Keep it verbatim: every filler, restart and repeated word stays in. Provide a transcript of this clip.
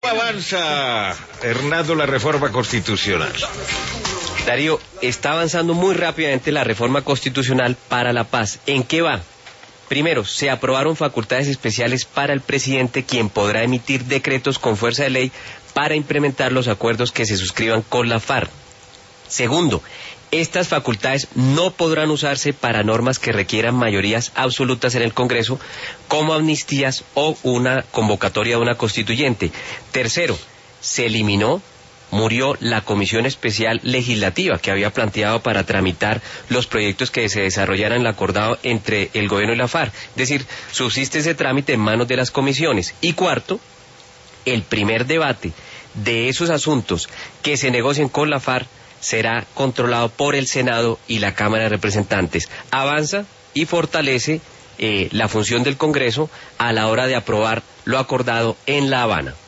avanza, Hernando, la reforma constitucional? Darío, está avanzando muy rápidamente la reforma constitucional para la paz. ¿En qué va? Primero, se aprobaron facultades especiales para el presidente, quien podrá emitir decretos con fuerza de ley para implementar los acuerdos que se suscriban con la FARC. Segundo, estas facultades no podrán usarse para normas que requieran mayorías absolutas en el Congreso, como amnistías o una convocatoria de una constituyente. Tercero, se eliminó, murió la Comisión Especial Legislativa que había planteado para tramitar los proyectos que se desarrollaran en el acordado entre el gobierno y la FARC. Es decir, subsiste ese trámite en manos de las comisiones. Y cuarto, el primer debate de esos asuntos que se negocien con la FARC será controlado por el Senado y la Cámara de Representantes. Avanza y fortalece eh, la función del Congreso a la hora de aprobar lo acordado en La Habana.